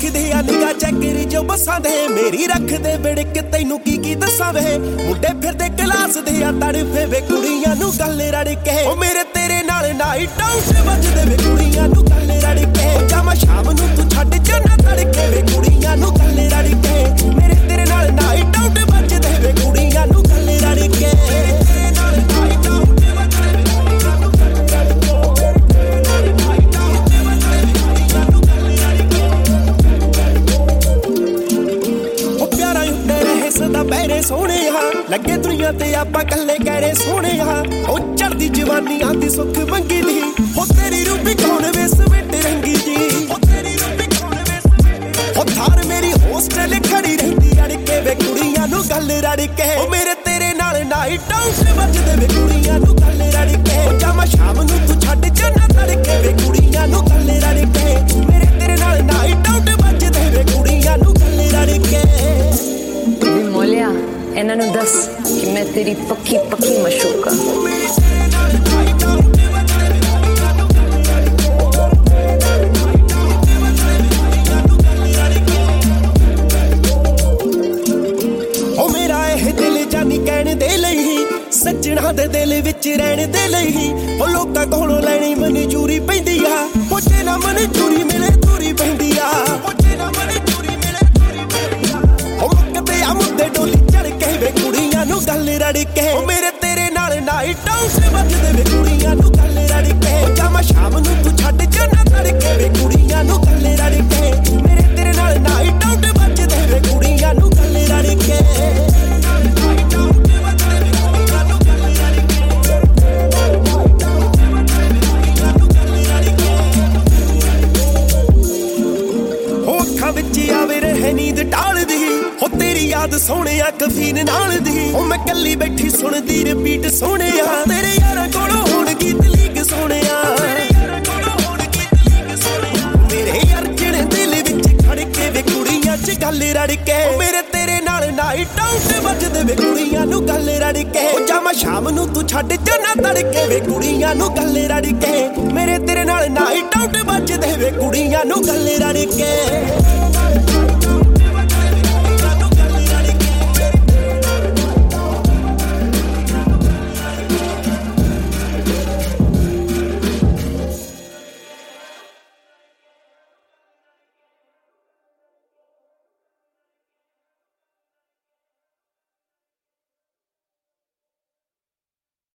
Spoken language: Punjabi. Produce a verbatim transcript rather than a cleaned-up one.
ਰੱਖਦੇ ਆ ਨਿਗਾ ਚੱਕਰੀ ਜੋ ਬੱਸਾਂ ਦੇ ਮੇਰੀ ਰੱਖਦੇ ਵਿੜਕ ਤੈਨੂੰ ਕੀ ਕੀ ਦੱਸਾਂ ਵੇ ਮੁੰਡੇ ਫਿਰਦੇ ਕਲਾਸ ਦੇ ਆ ਤੜਫੇ ਵੇ ਕੁੜੀਆਂ ਨੂੰ ਗੱਲ ਰੜ ਕੇ ਉਹ ਮੇਰੇ ਤੇਰੇ ਨਾਲ ਨਾਈਟ ਆਊਟ ਵੱਜਦੇ ਵੇ ਕੁੜੀਆਂ ਨੂੰ ਗੱਲ ਰੜ ਕੇ ਜਾਵਾਂ ਸ਼ਾਮ ਨੂੰ ਤੂੰ ਛੱਡ ਜਾਣਾ ਤੜਕੇ ਵੇ ਕੁੜੀਆਂ ਨੂੰ ਗੱਲ ਰੜ ਕੇ ਮੇਰੇ ਤੇਰੇ ਨਾਲ ਨਾਈਟ ਆਊਟ ਵੱਜਦੇ ਵੇ ਕੁੜੀਆਂ ਨੂੰ ਗੱਲ ਰੜ ਕੇ ਤੇਰੇ ਨਾਲ ਨਾਈਟ ਆਊਟ ਪੈਰੇ ਸੋਹਣਿਆ ਲੱਗੇ ਦੁਨੀਆ ਤੇ ਆਪਾਂ ਕੱਲੇ ਕਹਿਰੇ ਸੋਹਣਿਆ ਉਹ ਚੜਦੀ ਜਵਾਨੀ ਆਂਦੀ ਸੁੱਖ ਮੰਗੀ ਦੀ ਹੋ ਤੇਰੀ ਰੂਪੀ ਕੌਣ ਵੇ ਸਵੇਟ ਰੰਗੀ ਜੀ ਹੋ ਤੇਰੀ ਰੂਪੀ ਕੌਣ ਵੇ ਸਵੇਟ ਹੋ ਥਾਰ ਮੇਰੀ ਹੋਸਟਲ ਖੜੀ ਰਹਿੰਦੀ ਅੜ ਕੇ ਵੇ ਕੁੜੀਆਂ ਨੂੰ ਗੱਲ ਰੜ ਕੇ ਉਹ ਮੇਰੇ ਤੇਰੇ ਨਾਲ ਨਾਈਟ ਆਊਟ ਵੱਜਦੇ ਵੇ ਕੁੜੀਆਂ ਨੂੰ ਗੱਲ ਰੜ ਕੇ ਜਾਵਾਂ ਸ਼ਾਮ ਨੂੰ ਤੂੰ ਛੱਡ ਜਾਣਾ ਤੜਕੇ ਵੇ ਕੁੜੀਆਂ ਨੂੰ ਗੱਲ ਰੜ ਕੇ ਮੇਰੇ ਤੇਰੇ ਨਾਲ ਨਾਈਟ ਆਊਟ ਵੱਜਦੇ ਵੇ ਕੁੜੀਆਂ ਨੂੰ ਗੱਲ ਰੜ ਕੇ ਮੋਲਿਆ ਇਹਨਾਂ ਨੂੰ ਦੱਸ ਕਿ ਮੈਂ ਤੇਰੀ ਪੱਕੀ ਪੱਕੀ ਮਸ਼ੂਕ ਆ ਉਹ ਮੇਰਾ ਇਹ ਦਿਲ ਜਾਨੀ ਕਹਿਣ ਦੇ ਲਈ ਸੱਜਣਾ ਦੇ ਦਿਲ ਵਿੱਚ ਰਹਿਣ ਦੇ ਲਈ ਉਹ ਲੋਕਾਂ ਕੋਲੋਂ ਲੈਣੀ ਮਨਜ਼ੂਰੀ ਪੈਂਦੀ ਆ ਉਹ ਜੇ ਨਾ ਮਨਜ਼ੂਰੀ ਮਿਲੇ ਦੂਰੀ ਪੈਂਦੀ ਆ ਉਹ ਜੇ ਨਾ ਮਨਜ਼ੂਰੀ ਮਿਲੇ ਦੂਰੀ ਪੈਂਦੀ ਆ ਉਹ ਮੁੱਕਦੇ ਆ ਮੁੱਦੇ ਡੋਲੀ ਚੜ ਕੇ ਵੇ ਕੁੜੀਆਂ ਨੂੰ ਗੱਲ ਰੜ ਕੇ ਉਹ ਮੇਰੇ ਤੇਰੇ ਨਾਲ ਨਾਈਟ ਆਊਟ ਵੱਜਦੇ ਵੇ ਕੁੜੀਆਂ ਨੂੰ ਗੱਲ ਰੜ ਕੇ ਜਾਵਾਂ ਸ਼ਾਮ ਨੂੰ ਤੂੰ ਛੱਡ ਜਾਣਾ ਤੜਕੇ ਵੇ ਕੁੜੀਆਂ ਨੂੰ ਗੱਲ ਰੜ ਕੇ ਮੇਰੇ ਤੇਰੇ ਨਾਲ ਨਾਈਟ ਆਊਟ ਵੱਜਦੇ ਵੇ ਕੁੜੀਆਂ ਨੂੰ ਗੱਲ ਰੜ ਕੇ ਵਿੱਚ ਆਵੇ ਰਹੇ ਨੀਂਦ ਢਾਲਦੀ ਹੋ ਤੇਰੀ ਯਾਦ ਸੋਹਣਿਆ ਕਫੀਨ ਨਾਲ ਦੀ ਉਹ ਮੈਂ ਕੱਲੀ ਬੈਠੀ ਸੁਣਦੀ ਰਿਪੀਟ ਸੋਹਣਿਆ ਤੇਰੇ ਯਾਰਾਂ ਕੋਲੋਂ ਹੁਣ ਗੀਤ ਲੀਕ ਸੋਹਣਿਆ ਤੇਰੇ ਯਾਰਾਂ ਕੋਲੋਂ ਹੁਣ ਗੀਤ ਲੀਕ ਸੋਹਣਿਆ ਮੇਰੇ ਯਾਰ ਜਿਹੜੇ ਦਿਲ ਵਿੱਚ ਖੜ ਕੇ ਵੇ ਕੁੜੀਆਂ 'ਚ ਗੱਲ ਰੜ ਕੇ ਮੇਰੇ ਤੇਰੇ ਨਾਲ ਨਾਈਟ ਆਊਟ ਵੱਜਦੇ ਵੇ ਕੁੜੀਆਂ ਨੂੰ ਗੱਲ ਰੜ ਕੇ ਉਹ ਜਾਵਾਂ ਸ਼ਾਮ ਨੂੰ ਤੂੰ ਛੱਡ ਜਾਣਾ ਤੜਕੇ ਵੇ ਕੁੜੀਆਂ ਨੂੰ ਗੱਲ ਰੜ ਕੇ ਮੇਰੇ ਤੇਰੇ ਨਾਲ ਨਾਈਟ ਆਊਟ ਵੱਜਦੇ ਵੇ ਕੁੜੀਆਂ ਨੂੰ ਗੱਲ ਰੜ ਕੇ